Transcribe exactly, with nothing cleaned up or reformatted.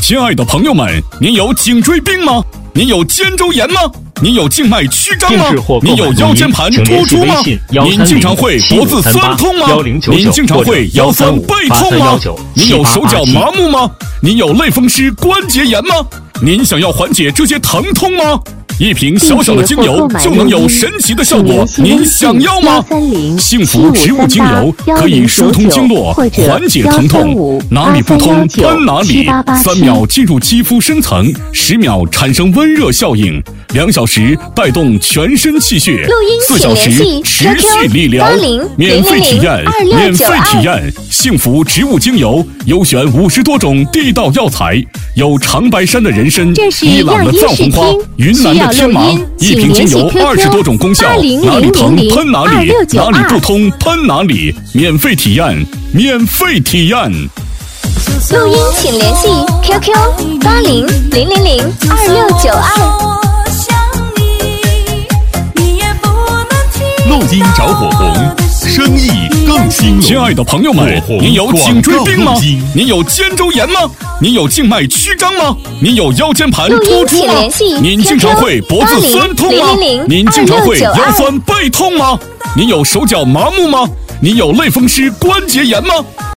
亲爱的朋友们，您有颈椎病吗？您有肩周炎吗？您有静脉曲张吗？您有腰间盘突出吗？您经常会脖子酸痛吗？您经常会腰酸背痛吗？您有手脚麻木吗？您有类风湿关节炎吗？您想要缓解这些疼痛吗？一瓶小小的精油就能有神奇的效果，您想要吗？幸福植物精油可以疏通经络，缓解疼痛，哪里不通喷哪里，三秒进入肌肤深层，十秒产生温热效应，两小时带动全身气血，四小时持续理疗，免费体验，免费体验。幸福植物精油优选五十多种地道药材，有长白山的人参、伊朗的藏红花、云南的天麻，一瓶精油二十多种功效，哪里疼喷哪里，哪里不通喷哪里，免费体验，免费体验。 录音请联系 Q Q 八零零零零二六九二。 录音找火红，生意更兴隆。 亲爱的朋友们，您有颈椎病吗？您有肩周炎吗？您有静脉曲张吗？您有腰间盘突出吗？您经常会脖子酸痛吗？您经常会腰酸背痛吗？您有手脚麻木吗？您有类风湿关节炎吗？